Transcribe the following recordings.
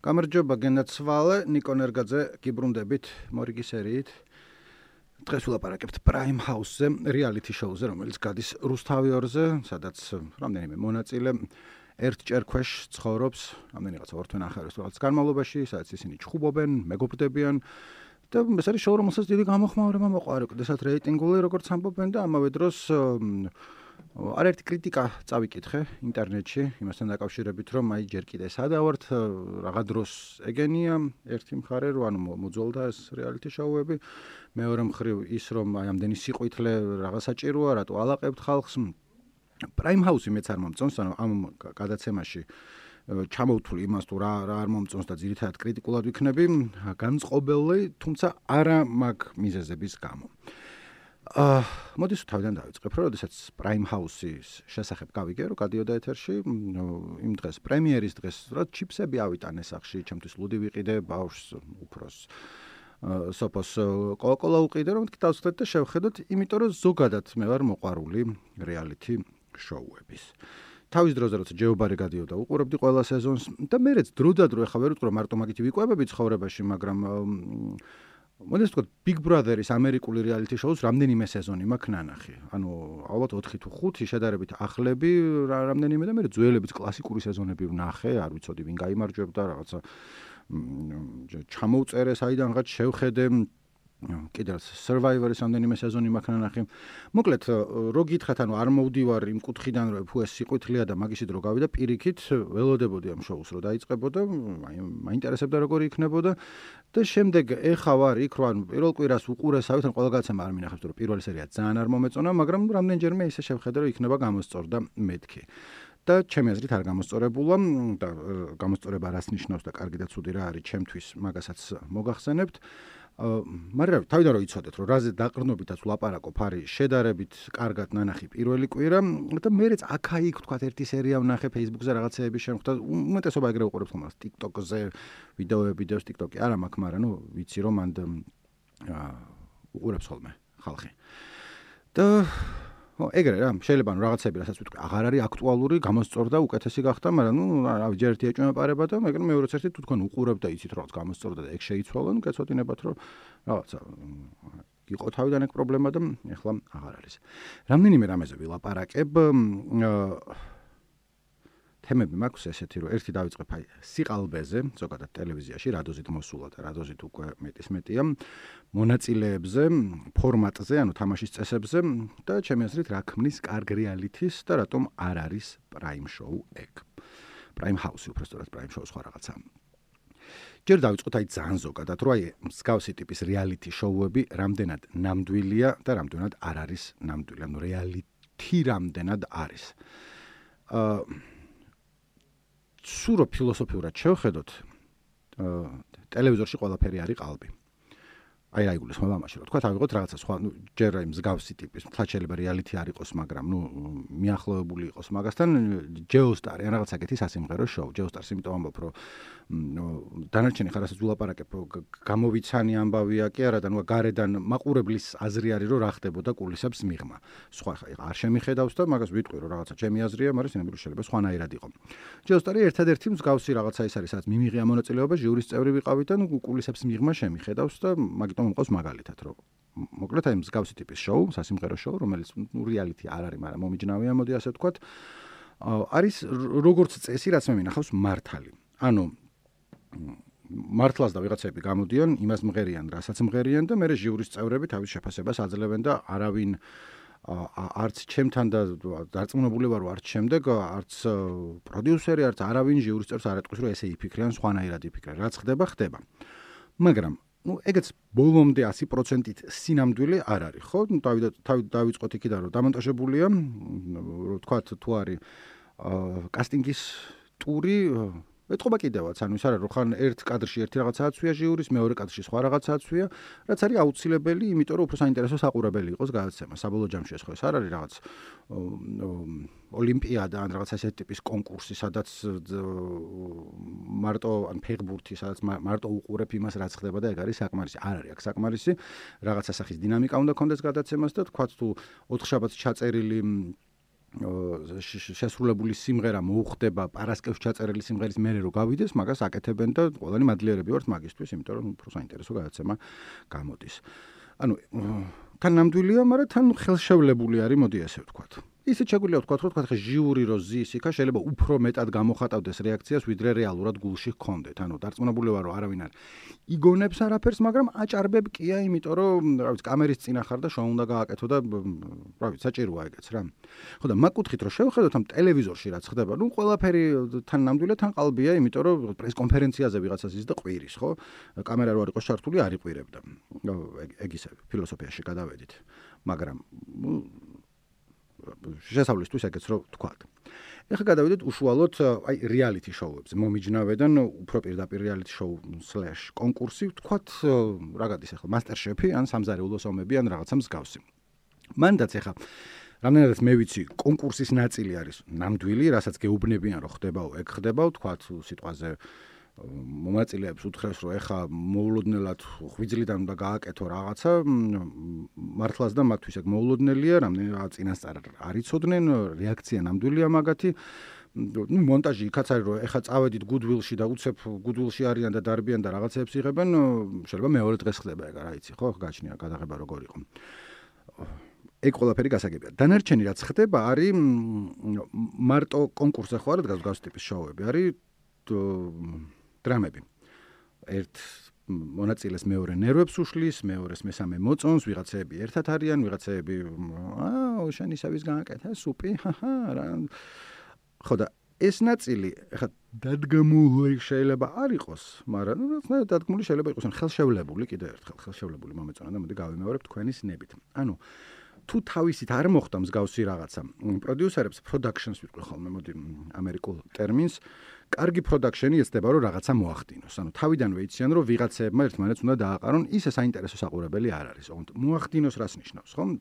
გამარჯობა გენაცვალე, ნიკო ნერგაძე, გიბრუნდებით მორიგი სერიით. დღეს ვილაპარაკებთ Prime House-ზე, reality show-ზე, რომელიც გადის რუსთავიორზე, სადაც რამდენიმე მონაწილე ერთჯერ ქვეშ ცხოვრობს, რამდენიღაცა ორ თვე ნახევრის რაღაც განმავლობაში, სადაც ისინი ჩხუბობენ, მეგობრდებიან და ეს არის show, რომელსაც დიდი გამოხმაურება მოყვა, როდესაც რეიტინგული როგორც ამბობენ და ამავე დროს არაერთი კრიტიკა წავიკითხე ინტერნეტში, იმასთან დაკავშირებით, რომ აი ჯერ კიდე სადავართ, რაღა დროს ეგენია, ერთი მხარე რო ანუ მოძველდა ეს reality show-ები, მეორე მხრივ ის რომ აი ამდენი სიყვითლე რაღა საჭიროა, რატო ალაყებთ ხალხს. Prime House-ი მეც არ მომწონს, ანუ ამ გადაცემაში ჩამოვთვლი იმას თუ რა არ მომწონს და ძირითადად კრიტიკულად ვიქნები, განწყობილი, თუმცა არა მაგ მიზეზების გამო. მოდის თავიდან დავიწყებ, რომ როდესაც Prime House-ის შესახებ გავიგე, რომ გადიოდა ეთერში, იმ დღეს პრემიერის დღეს, რა ჩიპსები ავიტანე სახში, ჩემთვის ლუდი ვიყიდე, ბავშვს უფროს სოფოს კოკოლა უყიდე, რომ დავსვდეთ და შევხედოთ, იმიტომ რომ ზოგადად მე ვარ მოყვარული reality show-ების. თავის დროზე როცა ჯეობარი გადიოდა, უყურებდი ყველა სეზონს და მერეც დროდადრო ახლა ვერ ვიტყვი რომ მარტო მაგითი ვიყვებები ცხოვრებაში, მაგრამ მოდი ვთქვათ, Big Brother-ის ამერიკული reality show-ს რამდენიმე სეზონი მაქვს ნანახი. ანუ ალბათ 4 თუ 5 შედარებით ახლები რამდენიმე და მე ძველებიც კლასიკური სეზონები ვნახე, არ ვიცოდი ვინ გაიმარჯვებდა, რაღაცა ჩამოვწერე საიდანღაც შევხედე. კიდევ Survivor-ის რამდენიმე სეზონი მაქვს ნანახი. მოკლედ, რო გითხრათ, ანუ არ მოვდივარ იმ კუთხიდან, რომ ფუ ეს სიყვითლეა და მაგისით რო გავიდა, პირიქით ველოდებოდი ამ შოუს რო დაიწყებოდა, აი მაინტერესებდა როგორი იქნებოდა და შემდეგ ეხა ვარ იქ, რომ ანუ პირველ კვირას უყურესავით, ან ყველა გადაცემა არ მინახავს, რომ პირველი სერია ძალიან არ მომეწონა, მაგრამ რამდენჯერმე ისე შევხედე, რომ იქნება გამოსწორდა მეთქი. და ჩემი აზრით არ გამოსწორებულა და გამოსწორება რას ნიშნავს და კარგი და ცუდი რა არის ჩემთვის, მაგასაც მოგახსენებთ. მაგრამ თავიდან რომ იცოდეთ, რომ რაზე დაყრდნობითაც ვლაპარაკობ, არის შედარებით კარგად ნანახი პირველი კვირა და მერეც აქა-იქ თქვათ ერთი სერია ვნახე Facebook-ზე რაღაცეები შემხვდა. უმეტესობა ეგრე უყურებს ხოლმე TikTok-ზე ვიდეოებს TikTok-ი არ მაქვს, მაგრამ ნუ ვიცი რომ მანდ უყურებს ხოლმე ხალხი. და ეგრე რა, შეიძლება რაღაცები რასაც ვიტყვი, აღარ არის აქტუალური, გამოსწორდა, უკეთესი გახდა, მაგრამ ნუ რავი, ჯერ ერთი ეჭვმეპარება და მაგრამ მეორეც ერთი თუ თქვენ უყურებთ და იცით რაღაც გამოსწორდა და ეგ შეიცვალა, ნუ გეცოდინებათ რომ რაღაცა იყო თავიდან ეგ პრობლემა და ეხლა აღარ არის. რამდენიმე რამეზე ვილაპარაკებ, თემები მაქვს ესეთი, რომ ერთი დავიწყებ აი სიყალბეზე, ზოგადად ტელევიზიაში, რადოზით მოსულა და რადოზით უკვე მეტია, მონაწილეებზე, ფორმატზე, ანუ თამაშის წესებზე და ჩემი აზრით რა ქმნის კარგ რეალითის და რატომ არ არის Prime Show ეგ. Prime House-ი უბრალოდ Prime Show სხვა რაღაცა. ჯერ დავიწყოთ აი ძალიან ზოგადად, რომ აი მსგავსი ტიპის reality show-ები რამდენად ნამდვილია და რამდენად არ არის ნამდვილი, ანუ reality რამდენად არის. სურო ფილოსოფიურად შევხედოთ, ტელევიზორში ყველაფერი არის ყალბი. აი რა იგულისხმება ამაში, რომ თქვა ავიღოთ რაღაცა სხვა, ნუ ჯერ აი მსგავსი ტიპის, თლა შეიძლება reality არ იყოს, მაგრამ ნუ მიახლოებული იყოს მაგასთან, Geostar-ი ან რაღაც ეგეთი სასიმღერო show. Geostar-ს იმიტომ ამბობ, რომ დანარჩენი ხარასაც ვილაპარაკებ, გამოვიცანი ამბავია კი არა და ნუ გარედან მაყურებლის აზრი არის, რომ რა ხდებოდა კულისებს მიღმა. სხვა ხა არ შემიხედავს და მაგას ვიტყვი, რომ რაღაცა ჩემი აზრია, მაგრამ სინამდვილე შეიძლება სხვანაირად იყო. Geostar-ი ერთადერთი მსგავსი რაღაცა ის არის, სადაც მიმიღია მონაწილეობა, ჟიურის წევრი ვიყავით და ნუ კულისებს მიღმა შემიხედავს და მაგიტომ მყავს მაგალითად, რომ მოკლედ აი მსგავსი ტიპის show, სასიმღერო show, რომელიც ნუ reality არ არის, მაგრამ მომიჯნავია, მოდი ასე ვთქვათ, არის როგორც წესი, რაც მე მინახავს მართალი. ანუ მართლას და ვიღაცები გამოდიან, იმას მღერიან, რასაც მღერიან და მერე ჟიურის წევრები თავის შეფასებას აძლევენ და არავინ არც ჩემთან და დარწმუნებული ვარ, არც შემდეგ, არც პროდიუსერი, არც არავინ ჟიურის წევრს არ ეტყვის, რომ ესე იფიქრიან, სხვანაირად იფიქრენ. რაც ხდება. მაგრამ ნუ ეგეც ბოლომდე 100%-ით სინამდვილე არ არის, ხო? ნუ დავიწყოთ იქიდან, რომ დამონტაჟებულია, რომ თქვათ თუ არის კასტინგის ტური, ეტყობა კიდევაც, ანუ ის არა რომ ხან ერთ კადრში ერთი რაღაცა აცვია ჟიურის, მეორე კადრში სხვა რაღაცა აცვია, რაც არის აუცილებელი, იმიტომ რომ უფრო საინტერესო საყურებელი იყოს გადაცემა. საბოლოო ჯამში ეს ხო ეს არ არის რაღაც ოლიმპიადა ან რაღაც ასეთი ტიპის კონკურსი, სადაც მარტო ან ფეხბურთი, სადაც მარტო უყურებ იმას, რაც ხდება და ეგ არის საკმარისი. არ არის აქ საკმარისი, რაღაცა სახის დინამიკა უნდა კონდეს გადაცემას და თქვათ თუ 4 შაბათს ჩაწერილი შესრულებული სიმღერა მოუხდება პარასკევს ჩაწერილი სიმღერის მერე რო გავიდეს, მაგას აკეთებენ და ყველანი მადლიერები ვართ მაგისთვის, იმიტომ რომ უფრო საინტერესო გადაცემა გამოდის. ანუ თან ნამდვილია, მაგრამ თან ხელშევლებული არის, მოდი ასე ვთქვათ. ისიც შეგვიძლია ვთქვათ, რომ თქვა ჟიური რო ზის იქა შეიძლება უფრო მეტად გამოხატავდეს რეაქციას, ვიდრე რეალურად გულში ჰქონდეთ. ანუ დარწმუნებული ვარ, რომ არავინ არ იგონებს არაფერს, მაგრამ აჭარბებ კია, იმიტომ რომ, რა ვიცი, კამერის წინა ხარ და შოუ უნდა გააკეთო და, რა ვიცი, საჭიროა ეგეც რა. ხო და მაგკუთხით რომ შევხედოთ ამ ტელევიზორში რაც ხდება, ნუ ყველაფერი თან ნამდვილია, თან ყალბია, იმიტომ რომ პრეს-კონფერენციაზე ვიღაცას ის და ყვირის, ხო? კამერა რო არ იყოს ჩართული, არ იყვირებდა. ეგ ისე ფილოსოფიაში გადავედით. მაგრამ შესავლისთვის ეგეც რო ვთქვათ. ეხლა გადავიდეთ უშუალოდ აი რეალიტი შოუებზე. მომიჯნავედან უფრო პირდაპირ რეალიტი შოუ / კონკურსი ვთქვათ, რა გადის ახლა მასტერშეფი ან სამზარეულოს ომები ან რაღაცა მსგავსი. მანდაც ეხლა რამდენადაც მე ვიცი, კონკურსის ნაწილი არის ნამდვილი, რასაც გეუბნებიან რომ ხდებაო, ეგ ხდებაო, თქვათ სიტყვაზე მომაწილეებს უთხრეს რომ ეხა მოულოდნელად ღვიძლიდან უნდა გააკეთო რაღაცა მართლაც და მათთვის ეგ მოულოდნელია, რამდენადაც წინასწარ არ იცოდნენ, რეაქცია ნამდვილია მაგათი. ნუ მონტაჟი იქაც არის რომ ეხა წავედით გუდვილში და უცებ გუდვილში არიან და დარბიან და რაღაცებს იღებენ, შეიძლება მეორე დღეს ხდება ეგ რა იცი, ხო, გაჩნია გადაღება როგორ იყო. ეგ ყველაფერი გასაგებია. დანარჩენი რაც ხდება არის მარტო კონკურსზე ხო არა დგას ტიპის შოუები, არის დრამები. ერთ მონაწილეს მეორე ნერვებს უშლის, მეორეს მესამე მოწონს, ვიღაცეები ერთად არიან, ვიღაცეები შენ ისავის გააკეთა, სუპი, რა. ხო და ეს ნაწილი ხა დადგმული შეიძლება არ იყოს, მაგრამ დადგმული შეიძლება იყოს, ან ხელშევლებული, კიდევ ერთხელ ხელშევლებული მომეწონა და მოდი გავიმეორებ თქვენი სნებით. ანუ თუ თავისით არ მოხდა მსგავსი რაღაცა, პროდიუსერებს productions ვიტყვი ხოლმე, მოდი ამერიკულ ტერმინს, კარგი production-ი ეცდება რომ რაღაცა მოახდინოს. ანუ თავიდანვე იციან რომ ვიღაცეებმა ერთმანეთს უნდა დააყარონ, ისე საინტერესო საყურებელი არ არის. ოღონდ მოახდინოს რას ნიშნავს, ხო?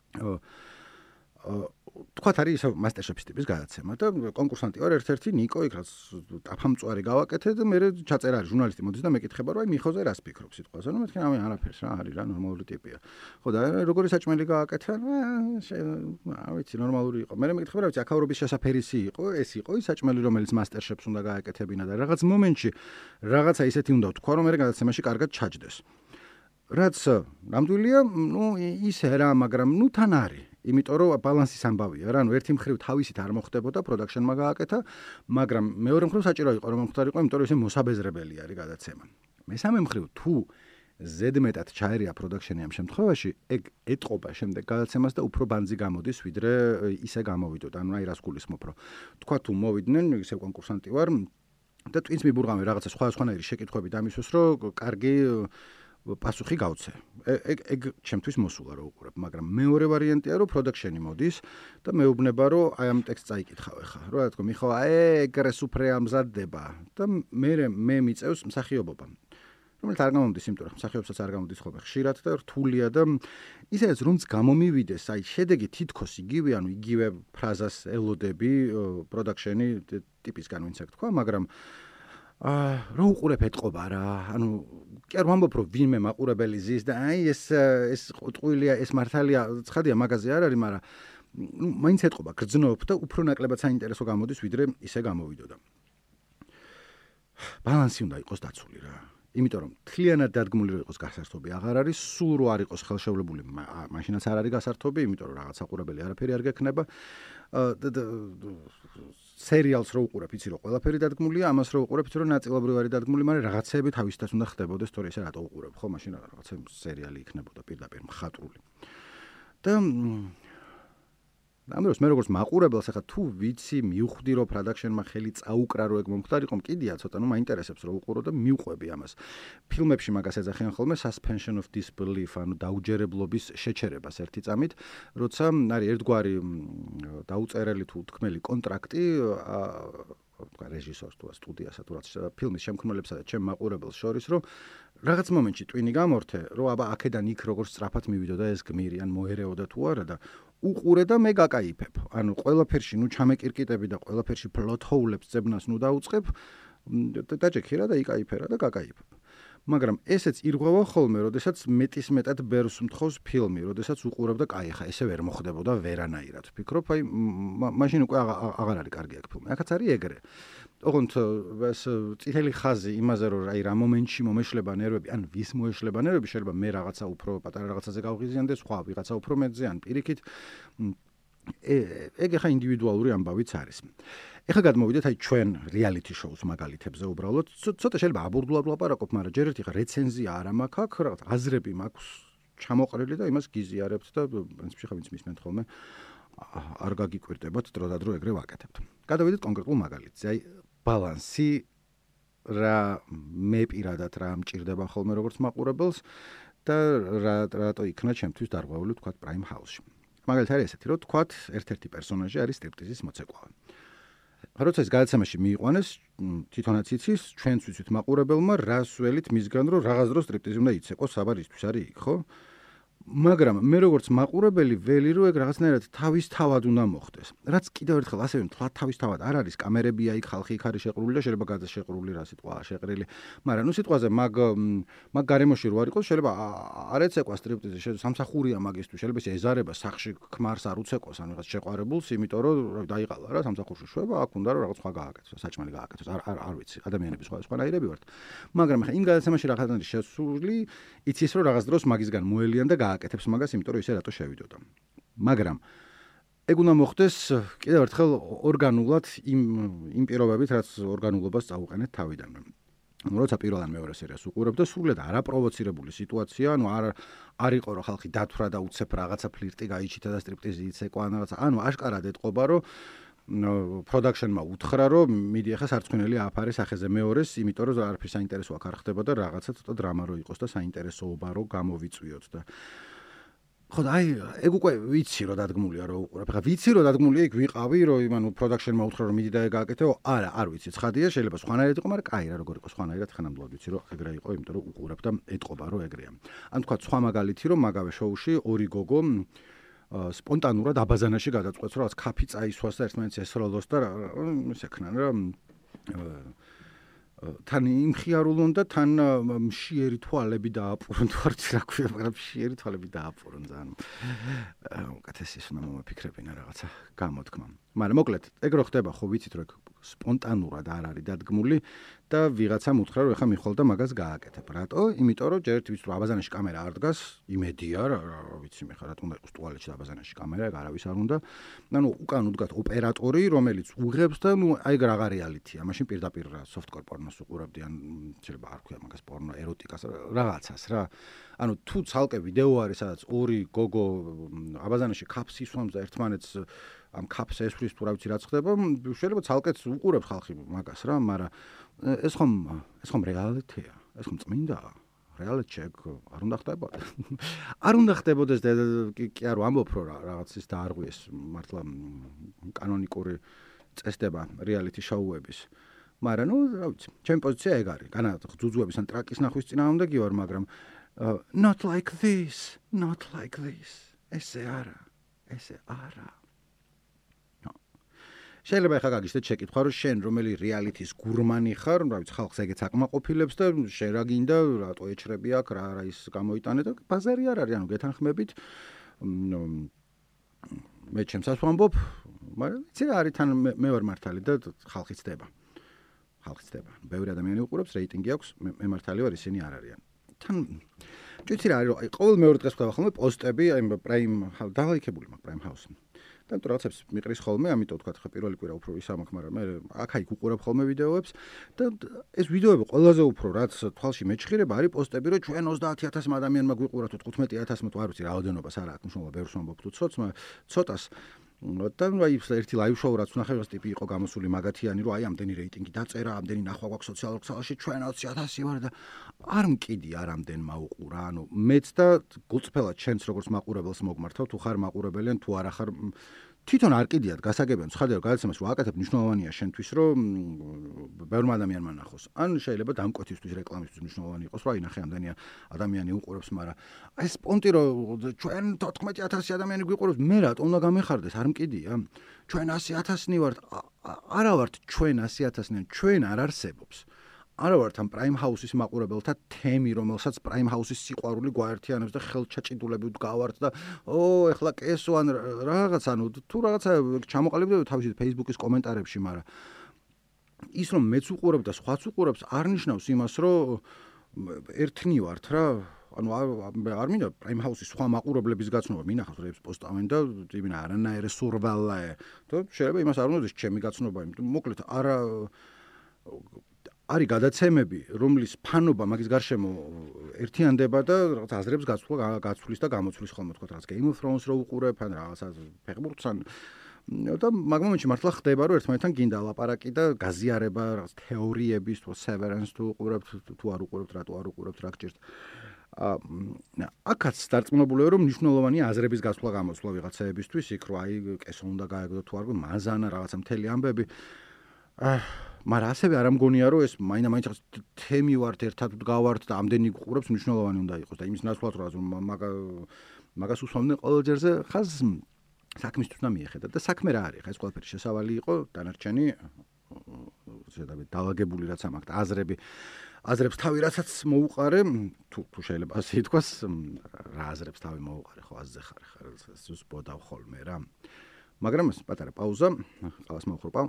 თქვათ არის ისე მასტერშეფის ტიპის გადაცემა და კონკურსანტი ვარ ერთ-ერთი ნიკო იქ რაც დაფამწვარი გავაკეთე და მე ჩაწერა არის ჟურნალისტი მოდის და მეკითხება რომ აი მიხოზე რას ფიქრობ სიტყვაზე. ნუ მეთქი ამი არაფერს რა არის რა ნორმალური ტიპია. ხო და როგორი საჭმელი გააკეთა? რა ვიცი ნორმალური იყო. მე მეკითხება რა ვიცი აქაურობის შესაფერისი იყო, ეს იყო ის საჭმელი რომელიც მასტერშეფს უნდა გააკეთებინა და რაღაც მომენტში რაღაცა ისეთი უნდა თქვა რომ მე გადაცემაში კარგად ჩაჯდეს. რაც ნამდვილია, ნუ ისე რა, მაგრამ ნუ თან არის. იმიტომ რომ ბალანსის ამბავია რა, ანუ ერთი მხრივ თავისით არ მოხდებოდა პროდაქშენმა გააკეთა, მაგრამ მეორე მხრივ საჭირო იყო რომ მომხდარიყო, იმიტომ რომ ისე მოსაბეზრებელი არის გადაცემა. მესამე მხრივ თუ ზედმეტად ჩაერია პროდაქშენი ამ შემთხვევაში, ეგ ეტყობა შემდეგ გადაცემას და უფრო ბანძი გამოდის, ვიდრე ისე გამოვიდოდ. ანუ აი რას გულისხმობ, რომ თქვა თუ მოვიდნენ, ისე კონკურსანტი ვარ და twins მიბურღავენ რაღაცა სხვადასხვანაირი შეკითხვები დამისვეს, რომ კარგი პასუხი გავცე. ეგ ჩემთვის მოსულა რა უყურებ, მაგრამ მეორე ვარიანტია რომ პროდაქშენი მოდის და მეუბნება რომ აი ამ ტექსტს წაიკითხავ ახლა. რა თქმა უნდა, მიხო ეგრეს უფრე ამზადდება და მე მიწევს მსახიობობა. რომელიც არ გამოდის, იმიტომ რომ მსახიობსაც არ გამოდის ხოლმე ხშირად და რთულია და ისეც რომც გამომივიდეს, აი შედეგი თითქოს იგივე, ანუ იგივე ფრაზას ელოდები პროდაქშენი ტიპისგან ვინც აქ თქვა, მაგრამ რა უყურებ ეთყობა რა, ანუ კი არ ვამბობ რომ ვინმე მაყურებელი ზის და აი ეს ყუტყვილია, ეს მართალია, ცხადია მაგაზე არ არის, მაგრამ ნუ მაინც ეთყობა გრძნობ და უფრო ნაკლებად საინტერესო გამოდის, ვიდრე ისე გამოვიდოდა. ბალანსი უნდა იყოს დაცული რა. იმიტომ რომ თლიანად დადგმული რო იყოს გასართობი აღარ არის, სულ რო არ იყოს ხელშევლებული, მაშინაც არ არის გასართობი, იმიტომ რომ რაღაც საყურებელი არაფერი არ გექნება. სერიალს რო უყურებ, იცი რომ ყველაფერი დადგმულია, ამას რო უყურებ, იცი რომ ნაწილობრივ არის დადგმული, მაგრამ რაღაცეები თავისთაც უნდა ხდებოდეს, თორე ესე რატო უყურებ, ხო, მაშინ რაღაცა სერიალი იქნებოდა პირდაპირ მხატვრული. და ამ დროს მე როგორც მაყურებელს ახლა თუ ვიცი მივხვდი რომ პროდაქშენმა ხელი წაუკრა რომ ეგ მომხდარიყო, კიდია ცოტა ნუ მაინტერესებს რომ უყურო და მივყვები ამას. ფილმებში მაგას ეძახიან ხოლმე suspension of disbelief, ანუ დაუჯერებლობის შეჩერებას ერთი წამით, როცა არის ერთგვარი დაუწერელი თუ თქმელი კონტრაქტი თქვა რეჟისორს თუ სტუდიასა თუ რაც ფილმის შემქმნელებსა და ჩემ მაყურებელს შორის, რომ რაღაც მომენტში ტვინი გამორთე, რომ აბა აქედან იქ როგორც სწრაფად მივიდოდა ეს გმირი ან მოერეოდა თუ არა და უყურე და მე გაკაიფებ. ანუ ყველაფერში ნუ ჩამეკირკიტები და ყველაფერში ფლოთ ჰოულებს ძებნას ნუ დაუწყებ, დაჭექირა და იკაიფერა და გაკაიფებ. მაგრამ ესეც ირღვევა ხოლმე, როდესაც მეტად ბერს მთხოვს ფილმი, როდესაც უყურებ და კაი, ხა ესე ვერ მოხდებოდა ვერანაირად. ვფიქრობ, აი მაშინ უკვე აღარ არის კარგი აქ ფილმი. აქაც არის ეგრე. ოღონდ ეს წითელი ხაზი იმაზე, რომ აი რა მომენტში მომეშლება ნერვები, ან ვის მოეშლება ნერვები, შეიძლება მე რაღაცა უფრო პატარა რაღაცაზე გავღიზიანდე, სხვა ვიღაცა უფრო მეტზე, ან პირიქით. ეგ ხა ინდივიდუალური ამბავიც არის. ეხლა გადმოვიდეთ აი ჩვენ რეალიტი შოუს მაგალითებზე უბრალოდ ცოტა შეიძლება აბურდულად ვლაპარაკობ, მაგრამ ჯერ ერთი ხა რეცენზია არ მაქვს აქ, რაღაც აზრები მაქვს ჩამოყრილი და იმას გიზიარებთ და პრინციპში ხა ვინც მისმენთ ხოლმე არ გაგიკვირდებათ დროდადრო ეგრე ვაკეთებთ. გადავიდეთ კონკრეტულ მაგალითზე, აი ბალანსი რა მე პირადად რა მჭირდება ხოლმე როგორც მაყურებელს და რატო იქნა ჩემთვის დარღვეული თქვა Prime House-ში. მაგალითად არის ესეთი, რომ თქვა ერთ-ერთი პერსონაჟი არის სტრიპტიზის მოცეკვავი. როცა ეს გადაცემაში მიიყვანეს, თვითონაც იცის, ჩვენც ვიცით მაყურებელმა რას ველით მისგან, რომ რაღაც დროს სტრიპტიზი უნდა იცეყოს, საბარ ისთვის არის იქ, ხო? მაგრამ მე როგორც მაყურებელი ველი რომ ეგ რაღაცნაირად თავისთავად უნდა მოხდეს. რაც კიდევ ერთხელ ასევე მთლად თავისთავად არ არის, კამერებია იქ, ხალხი იქ არის შეყრული და შეიძლება გადაშეყრული რა სიტყვაა შეყრილი. მაგრამ ნუ სიტყვაზე მაგ გარემოში რო არ იყოს, შეიძლება არ ეცეკვა სტრიპტიზი, შეიძლება სამსახურია მაგისთვის, შეიძლება ეზარება სახში ქმარს არ უცეკოს, ან ვიღაც შეყვარებულს, იმიტომ რომ დაიყალა რა სამსახურში შვება, აქ უნდა რომ რაღაც სხვა გააკეთოს, საჭმელი გააკეთოს. არ ვიცი, ადამიანები სხვანაირები ვართ. მაგრამ ხა იმ გადაცემაში რაღაც არის შესული, იცის რომ რაღაც დროს მაგისგან მოელიან და აკეთებს მაგას, იმიტომ რომ ისე რატო შევიდოდა. მაგრამ ეგ უნდა მოხდეს კიდევ ერთხელ ორგანულად იმ პირობებით, რაც ორგანულობას წაუყენეთ თავიდან. როცა პირველად მეორე სერიას უყურებ და სრულად არაპროვოცირებული სიტუაცია, არ იყო რომ ხალხი დათვრა და უცებ რაღაცა ფლირტი გაიჩიტა და სტრიპტიზი იცეკვა, რაღაცა, აშკარად ეტყობა, რომ პროდაქშენმა უთხრა, რომ მიდი ახლა სარცხვინელი ააფარე სახეზე მეორეს, იმიტომ რომ არაფერი საინტერესო აქ არ ხდება და რაღაცა ცოტა დრამა რო იყოს და საინტერესოობა რო გამოვიწვიოთ და ხო და აი ეგ უკვე ვიცი რომ დადგმულია რომ უყურებ. ხა ვიცი რომ დადგმულია იქ ვიყავი რომ იმანუ პროდაქშენმა უთხრა რომ მიდი და ეგ გააკეთეო. არა, არ ვიცი, ცხადია, შეიძლება სხვანაირად იყო, მაგრამ კაი რა როგორ იყო სხვანაირად, ხა ნამდვილად ვიცი რომ ეგრე იყო, იმიტომ რომ უყურებ და ეტყობა რომ ეგრეა. ან თქვა სხვა მაგალითი რომ მაგავე შოუში ორი გოგო სპონტანურად აბაზანაში გადაწყვეტს რომ რაც კაფე წაისვას და ერთმანეთს ესროლოს და ისექნან რომ თან იმხიარულონ და თან მშიერი თვალები დააპურონ თუ არ ვიცი რა ქვია, მაგრამ მშიერი თვალები დააპურონ ძალიან. უკეთესი ის უნდა მომაფიქრებინა რაღაცა გამოთქმა. მაგრამ მოკლედ, ეგ რო ხდება, ხო ვიცით რომ სპონტანურად არ არის დადგმული და ვიღაცამ უთხრა რომ ეხა მიხვალ და მაგას გააკეთებ. რატო? იმიტომ რომ ჯერ ერთი ვიცით რომ აბაზანაში კამერა არ დგას, იმედია რა ვიცი მე ხა რატომ უნდა იყოს ტუალეტში და აბაზანაში კამერა, ეგ არავის არ უნდა. ანუ უკან უდგათ ოპერატორი, რომელიც უღებს და ნუ აი რაღა რეალიტია. მაშინ პირდაპირ რა softcore pornos უყურებდი, ან შეიძლება არ ქვია მაგას porno, ეროტიკას, რაღაცას რა. ანუ თუ ცალკე ვიდეო არის, სადაც ორი გოგო აბაზანაში კაფს ისვამს და ერთმანეთს ამ კაფს ესვრის თუ რა ვიცი რაც ხდება, შეიძლება ცალკეც უყურებს ხალხი მაგას რა, მაგრამ ეს ხომ რეალიტია, ეს ხომ წმინდაა. რეალიტი არ უნდა ხდებოდეს. არ უნდა ხდებოდეს და კი არ ვამბობ რომ რაღაც ის დაარღვიეს მართლა კანონიკური წესდება რეალიტი შოუების. მაგრამ ნუ რა ვიცი, ჩემი პოზიცია ეგ არის. განაცხადე ძუძუების ან ტრაკის ნახვის წინააღმდეგი ვარ, მაგრამ not like this. ესე არა. შეიძლება ხა გაგიშდეთ შეკითხვა, რომ შენ რომელი რეალიტის გურმანი ხარ, რა ვიცი, ხალხს ეგეც აკმაყოფილებს და შენ რა გინდა, რატო ეჩრები აქ, რა ის გამოიტანე და ბაზარი არ არის, ანუ გეთანხმებით. მე ჩემსაც ვამბობ, მაგრამ იცი რა არის, თან მე ვარ მართალი და ხალხი ცდება. ბევრი ადამიანი უყურებს, რეიტინგი აქვს, მე მართალი ვარ, ისინი არ არიან. თან ჭიცი რა არის, რომ ყოველ მეორე დღეს ხდება ხოლმე პოსტები, აი Prime დალაიქებული მაქვს Prime House-ი. და თუ რაღაცებს მიყრის ხოლმე, ამიტომ თქვა ხა პირველი კვირა უფრო ისამაქვს, მაგრამ მე აქ-აიქ უყურებ ხოლმე ვიდეოებს და ეს ვიდეოები ყველაზე უფრო რაც თვალში მეჩხირება არის პოსტები, რომ ჩვენ 30000 ადამიანმა გვიყურა თუ 15000-მა თუ არ ვიცი რაოდენობას არა აქვს მნიშვნელობა, ბევრს ვამბობ თუ ცოტას და აი ერთი ლაივ შოუ რაც ვნახე, ეს ტიპი იყო გამოსული მაგათიანი, რომ აი ამდენი რეიტინგი დაწერა, ამდენი ნახვა გვაქვს სოციალურ ქსელში, ჩვენ 20000 ვარ და არ მკიდი არ ამდენმა უყურა. ანუ მეც და გულწრფელად ჩვენც როგორც მაყურებელს მოგმართავ, თუ ხარ მაყურებელი თუ არა ხარ თვითონ არ კიდიათ გასაგებია, ცხადია გადაცემას რო აკეთებ მნიშვნელოვანია შენთვის, რომ ბევრმა ადამიანმა ნახოს. ან შეიძლება დამკვეთისთვის რეკლამისთვის მნიშვნელოვანი იყოს, რომ აინახე ამდენი ადამიანი უყურებს, მაგრამ აი სპონტი რომ ჩვენ 14000 ადამიანი გვიყურებს, მე რატომ უნდა გამეხარდეს, არ მკიდია? ჩვენ 100000-ნი ვართ, არა ვართ ჩვენ 100000-ნი, ჩვენ არ არსებობს. არა ვართ ამ Prime House-ის მაყურებელთა თემი, რომელსაც Prime House-ის სიყვარული გვაერთიანებს და ხელჩაჭიდულები ვდგავართ და ეხლა კესო ან რაღაც თუ რაღაცა ჩამოყალიბდება თავისი Facebook-ის კომენტარებში, მაგრამ ის რომ მეც უყურებ და სხვაც უყურებს არ ნიშნავს იმას, რომ ერთნი ვართ რა. ანუ არ მინდა Prime House-ის სხვა მაყურებლების გაცნობა, მინახავს რეებს პოსტავენ და იმენა არანაირი სურვალა. და შეიძლება იმას არ უნდა ჩემი გაცნობა, იმიტომ მოკლედ არა არის გადაცემები, რომლის ფანობა მაგის გარშემო ერთიანდება და რაღაც აზრებს გაცვლის და გამოცვლის ხოლმე თქვა რაღაც Game of Thrones-ро უყურებ, ან რაღაცა ფეხბურთს ან და მაგ მომენტში მართლა ხდება რომ ერთმანეთთან გინდა ლაპარაკი და გაზიარება რაღაც თეორიების თუ Severance თუ უყურებთ თუ არ უყურებთ, რატო არ უყურებთ, რა გჭირთ. აქაც დარწმუნებულია რომ მნიშვნელოვანია აზრების გაცვლა გამოცვლა ვიღაცაებისთვის, იქ რო აი კესო უნდა გაეგდო თუ არ გო მაზანა რაღაცა მთელი ამბები. მაგრამ ასევე არ ამგონია რომ ეს მაინც თემი ვართ ერთად ვდგავართ და ამდენი გყურებს მნიშვნელოვანი უნდა იყოს და იმის ნაცვლად რომ მაგას უსვამდნენ ყოველ ჯერზე ხაზ საქმისთვის უნდა მიეხედა და საქმე რა არის ხა ეს ყველაფერი შესავალი იყო დანარჩენი ზედავით დაალაგებული რაც ამ აქ აზრებს თავი რასაც მოუყარე თუ შეიძლება ასე ითქვას რა აზრებს თავი მოუყარე ხო ასზე ხარ ზუსტ ბოდავ ხოლმე რა მაგრამ ეს პატარა პაუზა ყავს მოხროპა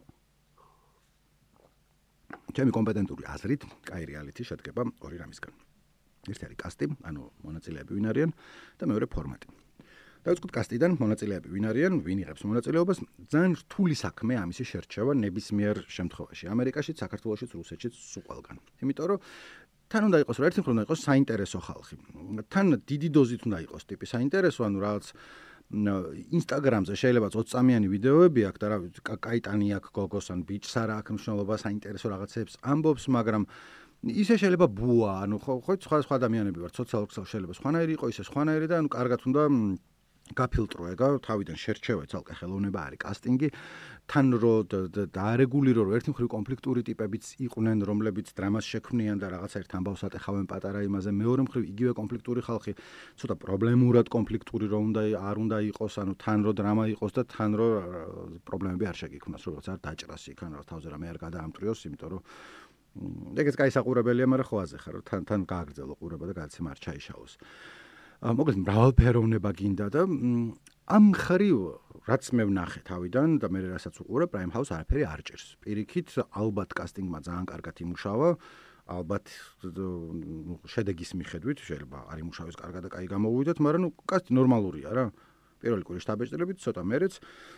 ჩემი კომპეტენტური აზრით, კაი რეალიტი შედგება ორი რამისგან. ერთი არის კასტი, ანუ მონაწილეები ვინ არიან და მეორე ფორმატი. დავიწყოთ კასტიდან, მონაწილეები ვინ არიან, ვინ იღებს მონაწილეობას, ძალიან რთული საქმე ამისი შერჩევა ნებისმიერ შემთხვევაში. ამერიკაშიც, საქართველოშიც, რუსეთშიც სულ ყველგან. იმიტომ რომ თან უნდა იყოს, ერთი მხრივ უნდა იყოს საინტერესო ხალხი. თან დიდი დოზით უნდა იყოს ტიპი საინტერესო, ანუ რაღაც Instagram-ზე შეიძლება 20 წამიანი ვიდეოები აქვს და რა ვიცი, კაიტანი აქვს გოგოს ან ბიჭს არა აქვს მნიშვნელობა საინტერესო რაღაცებს ამბობს, მაგრამ ისე შეიძლება ბუა, ანუ ხო სხვა ადამიანები ვართ, სოციალურ ქსელში შეიძლება სხვანაირი იყოს, ისე სხვანაირი და ანუ კარგად უნდა გაფილტრო ეგა, თავიდან შერჩევა ცალკე ხელოვნება არის კასტინგი, თან რო დაარეგულირო რომ ერთი მხრივ კონფლიქტური ტიპებიც იყვნენ, რომლებიც დრამას შექმნიან და რაღაცა ერთ ამბავს ატეხავენ პატარა იმაზე, მეორე მხრივ იგივე კონფლიქტური ხალხი, ცოტა პრობლემურად კონფლიქტური რო არ უნდა იყოს, ანუ თან რო დრამა იყოს და თან რო პრობლემები არ შეგიქმნას, როგორც არ დაჭრას იქ, ან თავზე რამე არ გადაამტრიოს, იმიტომ რომ ეგეც კაი საყურებელია, მაგრამ ხო აზე ხარ, თან გააგრძელო ყურება და გადაცემა არ ჩაიშალოს. მოკლედ მრავალფეროვნება გინდა და ამ ხრივ რაც მე ვნახე თავიდან და მე რასაც უყურებ Prime House არაფერი არ ჭირს. პირიქით ალბათ კასტინგმა ძალიან კარგად იმუშავა, ალბათ შედეგის მიხედვით შეიძლება არ იმუშავეს კარგად და კაი გამოვიდეთ, მაგრამ კასტი ნორმალურია რა. პირველი კვირის დაბეჭდილებით ცოტა მერეც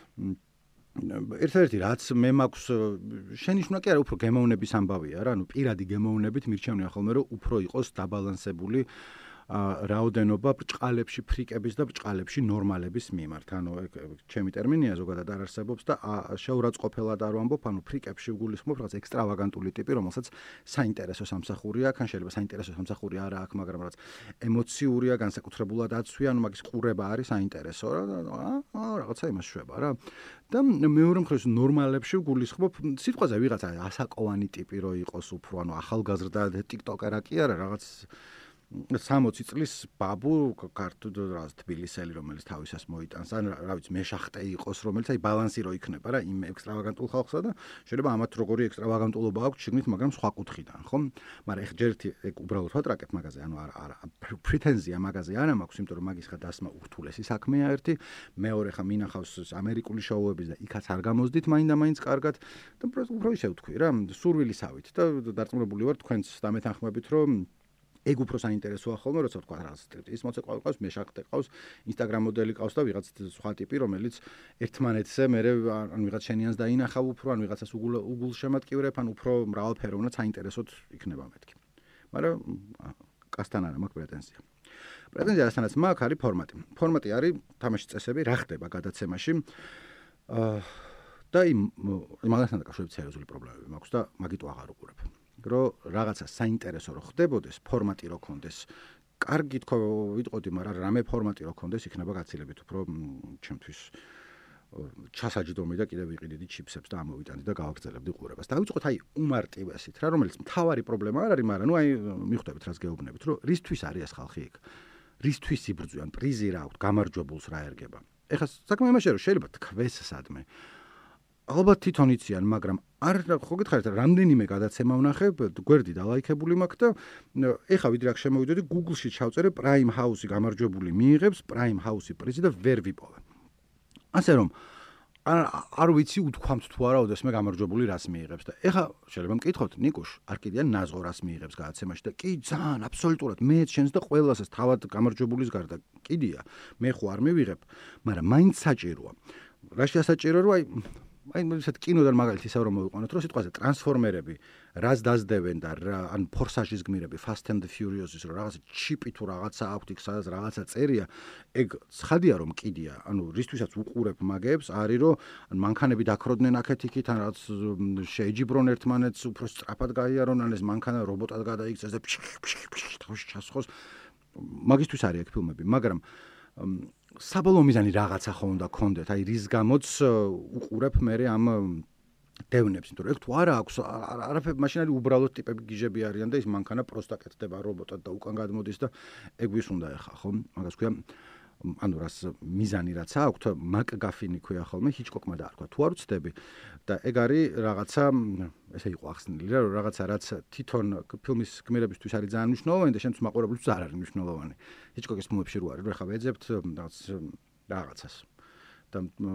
ერთ-ერთი რაც მე მაქვს შენიშვნა კი არა, უფრო გემოვნების ამბავია რა, ანუ პირადი გემოვნებით მირჩევნია ხოლმე რომ უფრო იყოს დაბალანსებული რაოდენობა ბრჭყალებში ფრიკების და ბრჭყალებში ნორმალების მიმართ. ანუ ეგ ჩემი ტერმინია ზოგადად არ არსებობს და შეურაცხყოფელად არ ვამბობ, ანუ ფრიკებში ვგულისხმობ რაღაც ექსტრავაგანტული ტიპი, რომელსაც საინტერესო სამსახური აქვს, ან შეიძლება საინტერესო სამსახური არ აქვს, მაგრამ რაღაც ემოციურია, განსაკუთრებულად აცვია, ანუ მაგის ყურება არის საინტერესო რა და რაღაცა იმას შვება რა. და მეორე მხრივ ნორმალებში ვგულისხმობ, სიტყვაზე ვიღაცა ასაკოვანი ტიპი რო იყოს უფრო, ანუ ახალგაზრდა ტიკტოკერა კი არა, რაღაც 60 წლის ბაბუ ქართულ რაღაც თბილისელი რომელიც თავისას მოიტანს ან რა ვიცი მეშახტე იყოს რომელიც აი ბალანსი რო იქნება რა იმ ექსტრავაგანტულ ხალხსა და შეიძლება ამათ როგორი ექსტრავაგანტულობა აქვს შეგნით მაგრამ სხვა კუთხიდან ხო მაგრამ ეხ ჯერ ეგ უბრალოდ ვატრაკებ მაგაზე ანუ არა პრეტენზია მაგაზე არ მაქვს იმიტომ რომ მაგის ხა დასმა ურთულესი საქმეა ერთი მეორე ხა მინახავს ამერიკული შოუების და იქაც არ გამოზდით მაინდა-მაინც კარგად და უფრო ისე ვთქვი რა სურვილისავით და დარწმუნებული ვარ თქვენც დამეთანხმებით რომ ეგ უფრო საინტერესოა ხოლმე, როცა თქვა რაღაც ის მოცეკვავი ყავს, მეშახტე ყავს, Instagram მოდელი ყავს და ვიღაც სხვა ტიპი, რომელიც ერთმანეთზე მერე ან ვიღაც შენიანს დაინახავ უფრო, ან ვიღაცას უგულ შემატკივრებ, ან უფრო მრავალფეროვნად საინტერესოდ იქნება მეთქი. მაგრამ კასთან არა მაქვს პრეტენზია. პრეტენზია რასაც მაქვს არის ფორმატი. ფორმატი არის თამაშის წესები, რა ხდება გადაცემაში. და იმასთან დაკავშირებით სერიოზული პრობლემები მაქვს და მაგით აღარ უყურებ. რომ რაღაცა საინტერესო რო ხდებოდეს, ფორმატი რო კონდეს. კარგი თქო ვიტყოდი, მაგრამ რამე ფორმატი რო კონდეს, იქნება გაცილებით უფრო ჩემთვის ჩასაჯდომი და კიდევ ვიყიდიდი ჩიპსებს და ამოვიტანდი და გავაგრძელებდი ყურებას. დავიწყოთ აი უმარტივესით რა, რომელიც მთავარი პრობლემა არ არის, მაგრამ ნუ აი მიხვდებით რას გეუბნებით, რომ რისთვის არის ეს ხალხი იქ? რისთვის იბრძვიან? პრიზი რა აქვს? გამარჯვებულს რა ერგება? ეხლა საქმე იმაშია, რომ შეიძლება თქვეს სადმე ალბათ თვითონ იციან, მაგრამ არ ხო გითხარით, რამდენიმე გადაცემა ვნახე, გვერდი დალაიქებული მაქვს და ეხა ვიდრე აქ შემოვიდოდი, Google-ში ჩავწერე Prime House-ი გამარჯვებული მიიღებს, Prime House-ი პრიზი და ვერ ვიპოვე. ასე რომ არ ვიცი უთქვამთ თუ არა, ოდესმე გამარჯვებული რას მიიღებს და ეხა შეიძლება მკითხოთ ნიკუშ, არ კიდიან ნაზღო რას მიიღებს გადაცემაში და კი ძალიან აბსოლუტურად მეც შენს და ყველასაც თავად გამარჯვებულის გარდა კიდია, მე ხო არ მივიღებ, მაგრამ მაინც საჭიროა. რაში საჭირო რომ აი ისეთ კინოდან მაგალითად ისევ რომ მოვიყვანოთ, რომ სიტყვაზე ტრანსფორმერები რას დაძდებენ და ან ფორსაჟის გმირები Fast and the Furious-ის რომ რაღაცა ჩიპი თუ რაღაცა აქვთ იქ სადაც რაღაცა წერია, ეგ ცხადია რომ კიდია, ანუ რისთვისაც უყურებ მაგებს, არის რომ მანქანები დაქროდნენ აქეთ იქით, ან რაღაც შეეჯიბრონ ერთმანეთს, უფრო სწრაფად გაიარონ, ან ეს მანქანა რობოტად გადაიქცეს და თავში ჩასხოს. მაგისთვის არის ეგ ფილმები, მაგრამ საბოლოო მიზანი რაღაცა ხო უნდა გქონდეთ, აი რის გამოც უყურებ მე ამ დევნებს, იმიტომ რომ ეგ თუ არა აქვს, არაფერი მაშინ არის უბრალოდ ტიპები გიჟები არიან და ის მანქანა პროსტა კეთდება რობოტად და უკან გადმოდის და ეგ ვის უნდა ეხა, ხო? მაგას ქვია ანუ რას მიზანი რაც აქვთ, მაკგაფინი ქვია ხოლმე, ჰიჩკოკმა დაარქვა. თუ არ ვცდები და ეგ არის რაღაცა, ესე იყო ახსნილი რა, რაღაცა რაც თვითონ ფილმის გმირებისთვის არის ძალიან მნიშვნელოვანი და შენთვის მაყურებლისთვის არ არის მნიშვნელოვანი. ჰიჩკოკის ფილმებში რო არის, რომ ხა ვეძებთ რაღაცას. და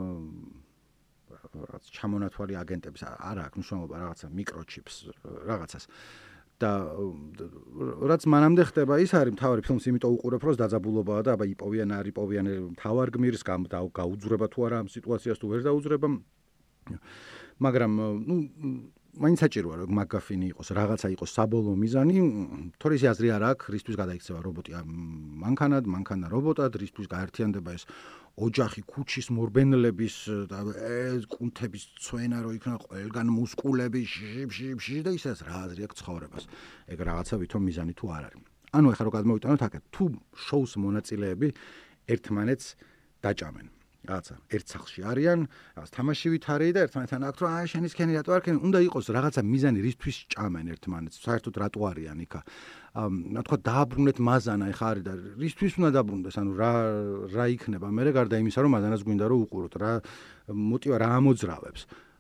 რაღაც ჩამონათვალი აგენტების არა აქვს მნიშვნელობა რაღაცა მიკროჩიპს რაღაცას. და რაც მანამდე ხდება ის არის მთავარი ფილმს იმიტომ უყურებ რომ დაძაბულობაა და აბა იპოვიან არ იპოვიან მთავარ გმირს გაუძვრება თუ არა ამ სიტუაციას თუ ვერ დაუძვრება მაგრამ მაინც საჭიროა რომ მაგაფინი იყოს რაღაცა იყოს საბოლოო მიზანი თორე ისე აზრი არ აქვს რისთვის გადაიქცევა რობოტი მანქანა რობოტად რისთვის გაერთიანდება ეს ოჯახი ქუჩის მორბენლების და კუნთების ცვენა რო იქნა ყველგან მუსკულები ჟიბ და ისეს რა აზრი აქვს ცხოვრებას ეგ რაღაცა ვითომ მიზანი თუ არ არის ანუ ეხლა რო გადმოვიტანოთ აქეთ თუ შოუს მონაწილეები ერთმანეთს დაჭამენ რაღაცა ერთ სახლში არიან რაღაც თამაში ვითარია და ერთმანეთთან აქვთ რომ აი შენი სქენი რატო არ ქენი უნდა იყოს რაღაცა მიზანი რისთვის ჭამენ ერთმანეთს საერთოდ რატო არიან იქა რა თქვა დააბრუნეთ მაზანა ეხა არის და რისთვის უნდა დაბრუნდეს ანუ რა იქნება მე გარდა იმისა რომ მაზანას გვინდა რომ უყუროთ რა მოტივა რა ამოძრავებს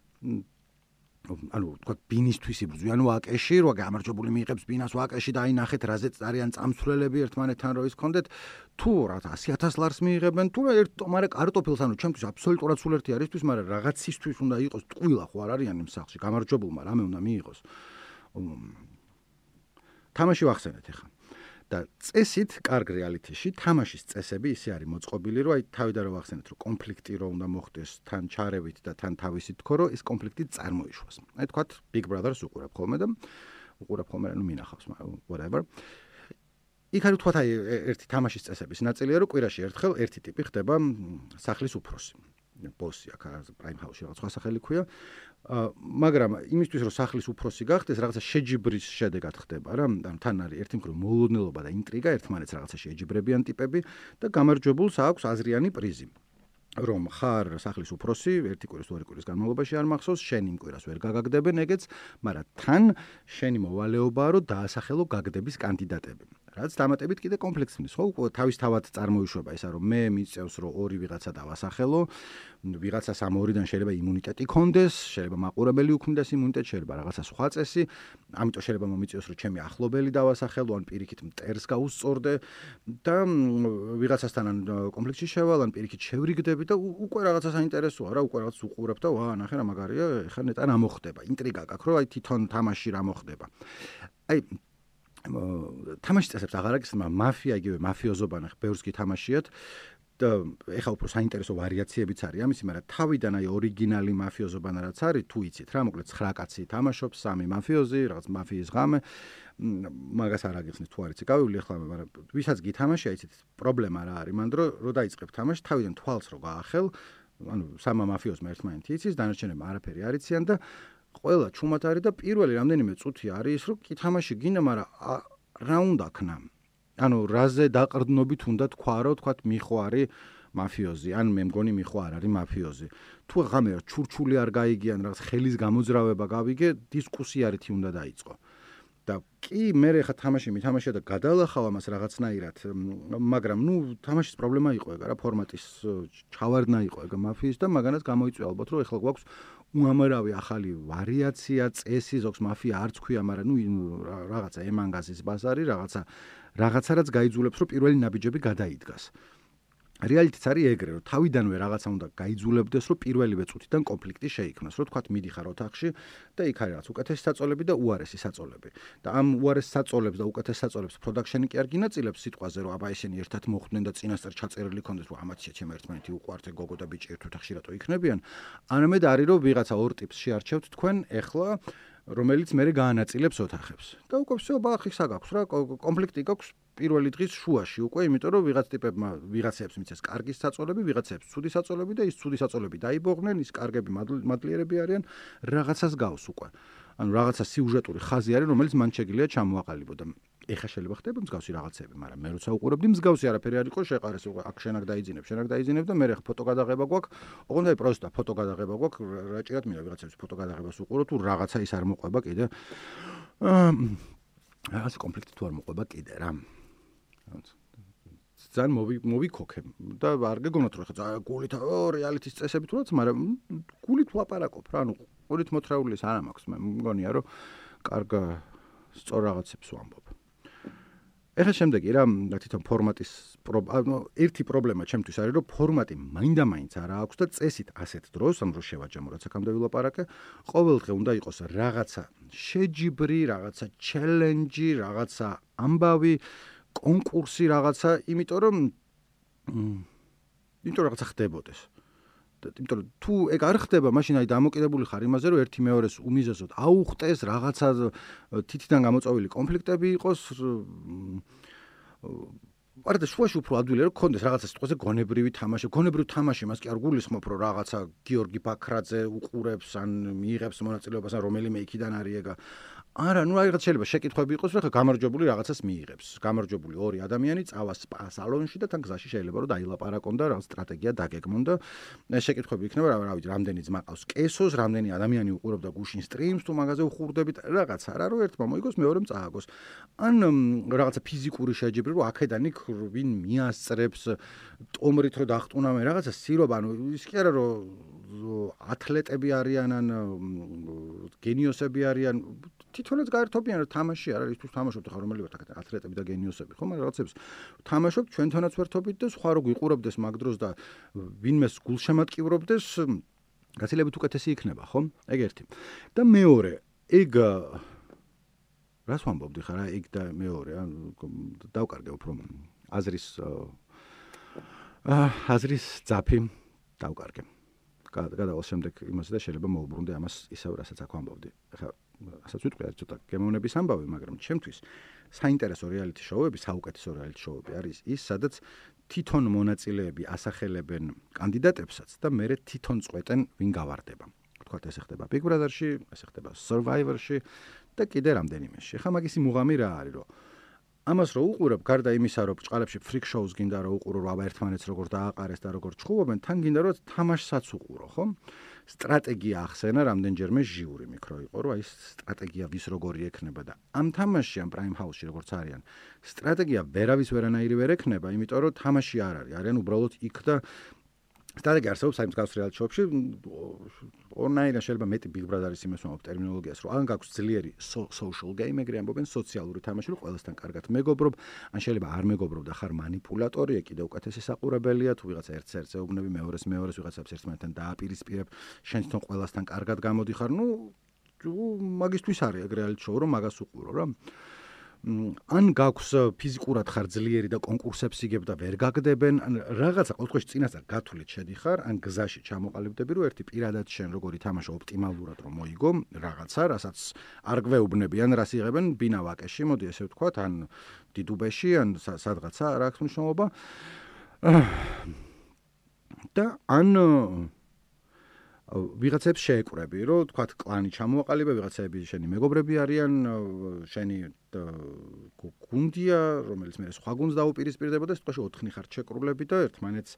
ანუ თქვა ბინისთვის იბრძვიან ვაკეში რო გამარჯვებული მიიღებს ბინას ვაკეში და აინახეთ რაზეც არიან წამსვლელები ერთმანეთთან რო ის კონდეთ თუ რა 100,000 ლარს მიიღებენ თუ ერთ ტომარე კარტოფილს ანუ ჩემთვის აბსოლუტურად სულ ერთი არისთვის მაგრამ რაღაცისთვის უნდა იყოს ტყუილა ხო არ არიან იმ სახლში გამარჯვებულმა რამე უნდა მიიღოს თამაში ვახსენეთ ახლა და წესით კარგ რეალიტიში თამაშის წესები ისე არის მოწყობილი რომ აი თავიდან რომ ვახსენეთ რომ კონფლიქტი რო უნდა მოხდეს თან ჩარევით და თან თავისით თქო რომ ეს კონფლიქტი წარმოიშვას აი თქვათ Big Brother-ს უყურებ ხოლმე და უყურებ ხოლმე ნუ მინახავს whatever იქ არის თქვათ აი ერთი თამაშის წესების ნაწილია რომ კვირაში ერთხელ ერთი ტიპი ხდება სახლის უფროსი ბოსი აქ Prime House-ში რაღაც სხვა სახელი ქვია მაგრამ იმისთვის რომ სახლის უფროსი გახდეს რაღაცა შეჯიბრის შედეგად ხდება რა ანუ თან არის ერთი მხრივ მოულოდნელობა და ინტრიგა ერთმანეთს რაღაცაში ეჯიბრებიან ტიპები და გამარჯვებულს აქვს აზრიანი პრიზი რომ ხარ სახლის უფროსი ერთი კვირის თუ ორი კვირის განმავლობაში არ მახსოვს შენ იმ კვირას ვერ გაგაგდებენ ეგეც მაგრამ თან შენი მოვალეობაა რომ დაასახელო გაგდების კანდიდატები რაც დამატებით კიდე კომპლექსნის ხო თავისთავად წარმოიშვება ისა რომ მე მიწევს რომ ორი ვიღაცა დავასახელო ვიღაცას ამ ორიდან შეიძლება იმუნიტეტი ქონდეს შეიძლება მაყურებელი უქმდეს იმუნიტეტი შეიძლება რაღაცა სხვა წესი ამიტომ შეიძლება მომიწევს რომ ჩემი ახლობელი დავასახელო ან პირიქით მტერს გაუსწორდე და ვიღაცასთან ან კომპლექსში შევალ ან პირიქით შევრიგდები და უკვე რაღაცა საინტერესოა რა უკვე რაღაც უყურებ და ვა ნახე რა მაგარია ეხლა ნეტარ რა მოხდება ინტრიგა გაქვს რომ აი თვითონ თამაში რა მოხდება აი თამაშის წესებს აღარ აქვს მაფია იგივე მაფიოზობა ნახე ბევრს კი თამაშიათ და ეხა უფრო საინტერესო ვარიაციებიც არის ამისი მაგრამ თავიდან აი ორიგინალი მაფიოზობა რაც არის თუ იცით რა მოკლედ 9 კაცი თამაშობს 3 მაფიოზი რაღაც მაფიის ღამე მაგას არ აგიხსნით თუ არ იცი გავივლი ახლა მაგრამ ვისაც გითამაშია იცით პრობლემა რა არის მანდ რო დაიწყებ თამაში თავიდან თვალს რო გაახელ ანუ 3 მაფიოზმა ერთმანეთი იცის დანარჩენებმა არაფერი არ იციან და ყველა ჩუმად არის და პირველი რამდენიმე წუთი არის ის რომ კი თამაში გინდა მაგრამ რა უნდა ქნა ანუ რაზე დაყრდნობით უნდა თქვა რომ თქვა მიხო არის მაფიოზი ან მე მგონი მიხო არ არის მაფიოზი თუ ღამე ჩურჩული არ გაიგიან რაღაც ხელის გამოძრავება გავიგე დისკუსია რითი უნდა დაიწყო და კი მე ხა თამაში მითამაშია და გადალახავ ამას რაღაცნაირად, მაგრამ თამაშის პრობლემა იყო ეგ რა, ფორმატის ჩავარდნა იყო ეგ მაფიის და მაგანაც გამოიწვია ალბათ, რომ ეხლა გვაქვს უამრავი ახალი ვარიაცია, წესი, ზოგს მაფია არც ქვია, მაგრამ რაღაცა ემანგაზის ბაზარი, რაღაცა რაც გაიძულებს, რომ პირველი ნაბიჯები გადაიდგას. რეალიტეტიც არის ეგრე, რომ თავიდანვე რაღაცა უნდა გაიძულებდეს, რომ პირველივე წუთიდან კონფლიქტი შეიქმნას, რომ თქვათ მიდიხარ ოთახში და იქ არის რაღაც უკეთესი საწოლები და უარესი საწოლები. და ამ უარეს საწოლებს და უკეთეს საწოლებს პროდაქშენი კი არ გინაწილებს სიტყვაზე, რომ აბა ესენი ერთად მოხვდნენ და წინასწარ ჩაწერილი ქონდეს, რომ ამათია ჩემ ერთმანეთი უყვართ გოგო და ბიჭი ერთ ოთახში რატო იქნებიან. არამედ არის რომ ვიღაცა ორ ტიპს შეარჩევთ თქვენ ეხლა რომელიც მე გაანაწილებს ოთახებს. და უკვე всё ბახი საგაქვს რა, კონფლიქტი გაქვს პირველი დღის შუაში უკვე, იმიტომ რომ ვიღაც ტიპებმა ვიღაცებს მიცეს კარგი საწოლები, ვიღაცებს ცუდი საწოლები და ის ცუდი საწოლები დაიბოღნენ, ის კარგები მადლიერები არიან, რაღაცას გავს უკვე. ანუ რაღაცა სიუჟეტური ხაზი არის, რომელიც მან შეგვიძლია ჩამოაყალიბო და ეხა შეიძლება ხდება მსგავსი რაღაცები, მაგრამ მე როცა უყურებდი მსგავსი არაფერი არ იყო შეყარეს უკვე აქ შენ აქ დაიძინებ და მე ხა ფოტო გადაღება გვაქვს, ოღონდ აი პროსტა ფოტო გადაღება გვაქვს, რაჭირად მინდა ვიღაცების ფოტო გადაღებას უყურო თუ რაღაცა ის არ მოყვება კიდე. რაღაცა კონფლიქტი თუ არ მოყვება კიდე რა. ძალიან მოვიქოქე და არ გეგონოთ რომ ხა გულით რეალიტის წესები თუ რაც, მაგრამ გულით ვლაპარაკობ რა, ანუ გულით მოთრაულის არ მაქვს, მე მგონია რომ კარგ სწორ რაღაცებს ვამბობ. ეხლა შემდეგი რა, თვითონ ფორმატის ერთი პრობლემა ჩემთვის არის, რომ ფორმატი მაინდა-მაინც არ აქვს და წესით ასეთ დროს, ამ დროს შევაჯამო, რაც აქამდე ვილაპარაკე, ყოველ დღე უნდა იყოს რაღაცა შეჯიბრი, რაღაცა ჩელენჯი, რაღაცა ამბავი, კონკურსი რაღაცა, იმიტომ რომ რაღაცა ხდებოდეს. იმიტომ რომ თუ ეგ არ ხდება, მაშინ აი დამოკიდებული ხარ იმაზე, რომ ერთი მეორეს უმიზესოდ აუხტეს, რაღაცა თითიდან გამოწვეული კონფლიქტები იყოს. არადა შუაში უფრო ადვილია, რომ კონდეს რაღაცა სიტყვაზე გონებრივი თამაში. გონებრივ თამაში მას კი არ გულისხმობ, რომ რაღაცა გიორგი ბაქრაძე უყურებს ან მიიღებს მონაწილეობას ან რომელიმე იქიდან არის ეგა. არა, რაღაც შეიძლება შეკითხვები იყოს, რომ ხა გამარჯვებული რაღაცას მიიღებს. გამარჯვებული ორი ადამიანი წავა სპა სალონში და თან გზაში შეიძლება რომ დაილაპარაკონ და რაღაც სტრატეგია დაგეგმონ და შეკითხვები იქნება, რა ვიცი, რამდენი ძმა ყავს კესოს, რამდენი ადამიანი უყურებდა გუშინ სტრიმს თუ მაგაზე უხურდებით, რაღაცა რა, რომ ერთმა მოიგოს, მეორემ წააგოს. ან რაღაცა ფიზიკური შეჯიბრი, რომ აქედან იქ ვინ მიასწრებს ტომრით რომ დახტუნავენ, რაღაცა სირობა, ანუ ის კი არა რომ ათლეტები არიან ან გენიოსები არიან, თვითონაც გაერთობიან რა თამაში არ არის, თუ თამაშობთ ხარ რომელი ვართ ათლეტები და გენიოსები, ხო, მაგრამ რაღაცებს თამაშობთ, ჩვენ თვითონაც ვერთობით და სხვა რო გვიყურებდეს მაგ დროს და ვინმეს გულშემატკივრობდეს, გაცილებით უკეთესი იქნება, ხო? ეგ ერთი. და მეორე, ეგ რას ვამბობდი ხარ, ეგ და მეორე, დავკარგე უფრო აზრის ძაფი დავკარგე. გადავალ შემდეგ იმაზე და შეიძლება მოუბრუნდე ამას ისევ რასაც აქ ვამბობდი. ეხლა ასაც ვიტყვი არის ცოტა გემოვნების ამბავი, მაგრამ ჩემთვის საინტერესო რეალიტი შოუები, საუკეთესო რეალიტი შოუები არის ის, სადაც თვითონ მონაწილეები ასახელებენ კანდიდატებსაც და მერე თვითონ წყვეტენ ვინ გავარდება. თქვათ ეს ხდება Big Brother-ში, ეს ხდება Survivor-ში და კიდე რამდენიმეში. ეხლა მაგისი მუღამი რა არის, რომ ამას რო უყურებ, გარდა იმისა, რომ ბჭყალებში freak shows გინდა რომ უყურო, რომ აბა ერთმანეთს როგორ დააყარეს და როგორ ჩხუბობენ, თან გინდა რომ თამაშსაც უყურო, ხო? სტრატეგია ახსენა რამდენჯერმე ჟიური მიკრო იყო, რომ აი სტრატეგია ვის როგორი ექნება და ამ თამაშში, ამ Prime House-ში როგორც არიან, სტრატეგია ვერავის ვერანაირი ვერ ექნება, იმიტომ რომ თამაში არ არის, არიან უბრალოდ იქ და სტრატეგია არსებობს აი მსგავს რეალიტი შოუებში, ორნაირად შეიძლება მეტი Big Brother-ის იმას ვამბობ ტერმინოლოგიას, რომ ან გაქვს ძლიერი social game, ეგრე ამბობენ სოციალური თამაში, რომ ყველასთან კარგად მეგობრობ, ან შეიძლება არ მეგობრობ და ხარ მანიპულატორი, კიდე უკეთესი საყურებელია, თუ ვიღაცა ერთ-ერთს ეუბნები, მეორეს, ვიღაცებს ერთმანეთთან დააპირისპირებ, შენ თვითონ ყველასთან კარგად გამოდიხარ, მაგისთვის არის ეგ რეალიტი შოუ, რომ მაგას უყურო რა. ან გაქვს ფიზიკურად ხარ ძლიერი და კონკურსებს იგებ და ვერ გაგდებენ, ან რაღაცა ყოველთვის წინასწარ გათვლით შედიხარ, ან გზაში ჩამოყალიბდები, რომ ერთი პირადად შენ როგორი თამაშო ოპტიმალურად რომ მოიგო რაღაცა, რასაც არ გვეუბნებიან, რას იღებენ ბინავაკეში, მოდი ესე ვთქვათ, ან დიდუბეში, ან სადღაცა რა აქვს მნიშვნელობა. და ან ვიღაცებს შეეკვრები, რომ თქვათ კლანი ჩამოაყალიბე, ვიღაცები შენი მეგობრები არიან, შენი გუნდია, რომელიც მე სხვა გუნდს დაუპირისპირდება და სიტყვაში 4 ხართ შეკრულები და ერთმანეთს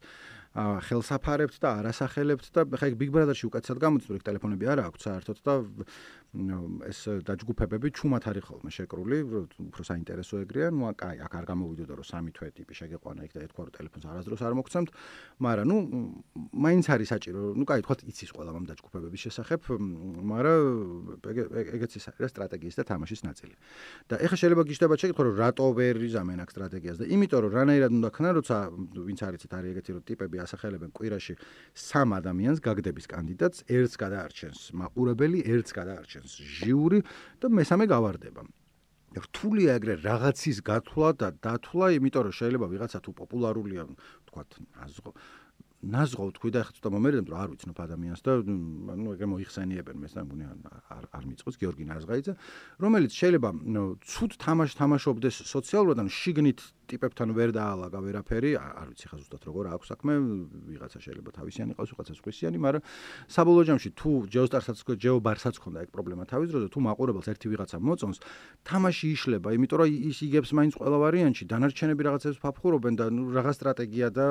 ხელსაფარებთ და არასახელებთ და ხა იქ Big Brother-ში უკეთესად გამოდის, რომ ტელეფონები არ აქვს საერთოდ და ეს დაჯგუფებები ჩუმად არის ხოლმე შეკრული, უფრო საინტერესო ეგრეა, ნუ აი, აქ არ გამოვიდოდა რომ 3 თვე ტიპი შეგეყვანა იქ და ეთქვა რომ ტელეფონს არასდროს არ მოგცემთ, მაგრამ ნუ მაინც არის საჭირო, ნუ კაი, თქვათ იცის ყველა ამ დაჯგუფებების შესახებ, მაგრამ ეგეც ის არის სტრატეგიის და თამაშის ნაწილი. და ეხლა შეიძლება გიჩნდებათ შეკითხვა რომ რატო ვერ იზამენ აქ სტრატეგიას და იმიტომ რომ რანაირად უნდა ქნან, როცა ვინც არიცით არის ეგეთი რომ ტიპები ასახელებენ კვირაში 3 ადამიანს გაგდების კანდიდატს, ერთს გადაარჩენს მაყურებელი, ერთს გადაარჩენს ჟიური და მესამე გავარდება. რთულია ეგრე რაღაცის გათვლა და დათვლა, იმიტომ რომ შეიძლება ვიღაცა თუ პოპულარულია, თქვათ, ნაზღო თქვი და ეხლა ცოტა მომერიდებ რომ არ ვიცნობ ადამიანს და ნუ ეგრე მოიხსენიებენ მესამე არ მიწყოს გიორგი ნაზღაიძე, რომელიც შეიძლება ცუდ თამაშობდეს სოციალურად, ანუ შიგნით ტიპებთან ვერ დაალაგა ვერაფერი, არ ვიცი ხა ზუსტად როგორ აქვს საქმე, ვიღაცა შეიძლება თავისიანი ყავს, ვიღაცა სხვისიანი, მაგრამ საბოლოო ჯამში თუ ჯეობარსაც ქონდა ეგ პრობლემა თავის დროზე, თუ მაყურებელს ერთი ვიღაცა მოწონს, თამაში იშლება, იმიტომ რომ ის იგებს მაინც ყველა ვარიანტში, დანარჩენები რაღაცებს ფაფხურობენ და ნუ რაღაც სტრატეგია და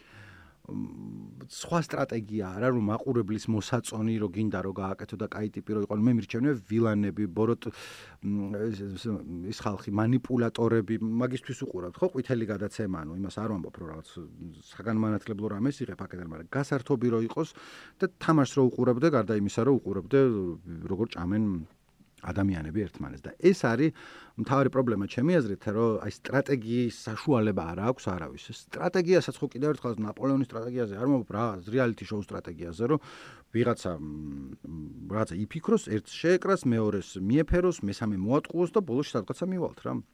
სხვა სტრატეგია არა რომ მაყურებლის მოსაწონი რო გინდა რომ გააკეთო და კაი ტიპი რო იყო მე მირჩევნია ვილანები ბოროტ ის ხალხი манипуляტორები მაგისთვის უყურავთ ხო ყვითელი გადაცემა ანუ იმას არ ვამბობ რომ რაღაც საგანმანათლებლო რამეს იღებ აქედან მაგრამ გასართობი რო იყოს და თამაშს რო უყურებდე გარდა იმისა რომ უყურებდე როგორ ჭამენ ადამიანები ერთმანეთს და ეს არის მთავარი პრობლემა ჩემი აზრით რომ აი სტრატეგიის საშუალება არ აქვს არავის სტრატეგიასაც ხო კიდევ ერთხელ ნაპოლეონის სტრატეგიაზე არ მომობ რა რეალიტი შოუ სტრატეგიაზე რომ ვიღაცა იფიქროს ერთს შეეკრას მეორეს მიეფეროს მესამე მოატყუოს და ბოლოს სადღაცა მივალთ რა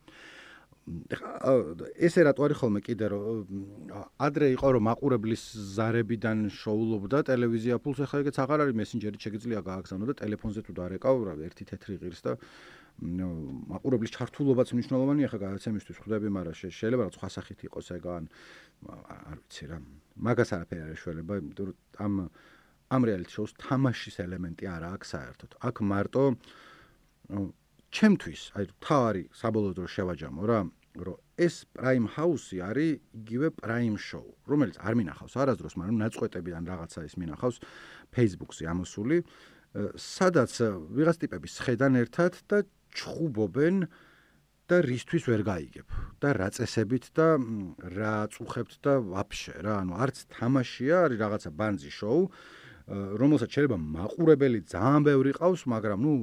ესე რატო არის ხოლმე კიდე რომ ადრე იყო რომ მაყურებლის ზარებიდან შოულობდა ტელევიზია ფულს ახლა ეგეც აღარ არის მესენჯერით შეგიძლია გააგზავნო და ტელეფონზე თუ დარეკავ რა ერთი თეთრი ღირს და მაყურებლის ჩართულობაც მნიშვნელოვანია ხა გადაცემისთვის ხვდები მაგრამ შეიძლება რა სხვა სახით იყოს ეგ არ ვიცი რა მაგას არაფერი არ ეშველება ამ რეალიტი შოუს თამაშის ელემენტი არა აქვს საერთოდ აქ მარტო ჩემთვის აი თავარი საბოლოოდ რო შევაჯამო რა რომ ეს პრაიმ ჰაუსი არის იგივე პრაიმ შოუ, რომელიც არ მინახავს არასდროს, მაგრამ ნაწყვეტებიდან რაღაცა ის მინახავს Facebook-ზე ამოსული, სადაც ვიღაც ტიპები სხედან ერთად და ჩხუბობენ და რისთვის ვერ გაიგებ და რა წესებით და რა წუხებთ და ვაფშე რა, ანუ არც თამაშია, არის რაღაცა ბანძი შოუ, რომელსაც შეიძლება მაყურებელი ძალიან ბევრი ყავს, მაგრამ ნუ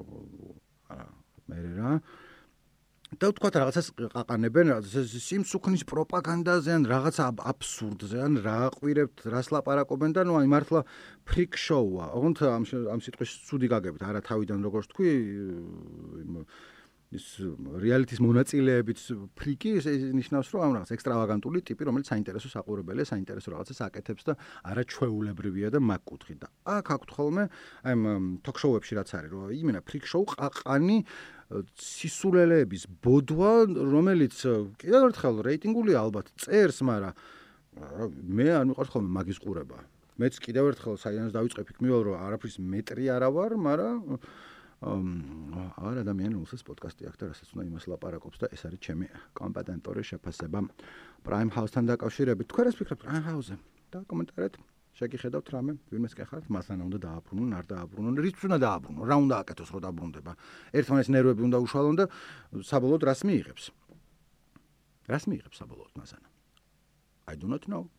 მე რა და თქვა რაღაცას ყაყანებენ სიმსუქნის პროპაგანდაზე ან რაღაცა აბსურდზე ან რა ყვირებთ რას ლაპარაკობენ და ნუ აი მართლა ფრიკ შოუა ოღონდ ამ სიტყვის ცუდი გაგებით არა თავიდან როგორც თქვი ის რეალიტის მონაწილეებით ფრიკი ეს ნიშნავს რომ ამ რაღაც ექსტრავაგანტული ტიპი რომელიც საინტერესო საყურებელია საინტერესო რაღაცას აკეთებს და არა ჩვეულებრივია და მაგ კუთხით და აქ აქვთ ხოლმე აი თოქ-შოუებში რაც არის რომ იმენა ფრიკ შოუ ყაყანი სისულელეების ბოდვა რომელიც კიდევ ერთხელ რეიტინგულია ალბათ წერს მაგრამ მე არ მიყვარს ხოლმე მაგის ყურება მეც კიდევ ერთხელ საიდანაც დავიწყებ იქ მივალ რომ არაფრის მეტრი არა ვარ მაგრამ არ ადამიანი რომელსაც პოდკასტი აქვს და რასაც უნდა იმას ლაპარაკობს და ეს არის ჩემი კომპეტენტური შეფასება პრაიმ ჰაუსთან დაკავშირებით თქვენ რას ფიქრობთ პრაიმ ჰაუსზე და კომენტარეთ შეგიხედავთ რამე ვინმეს კეხართ მასანა უნდა დააბრუნონ არ დააბრუნონ რითს უნდა დააბრუნონ რა უნდა აკეთოს რომ დაბრუნდება ერთმანეთს ნერვები უნდა უშვალონ და საბოლოოდ რას მიიღებს საბოლოოდ მასანა I do not know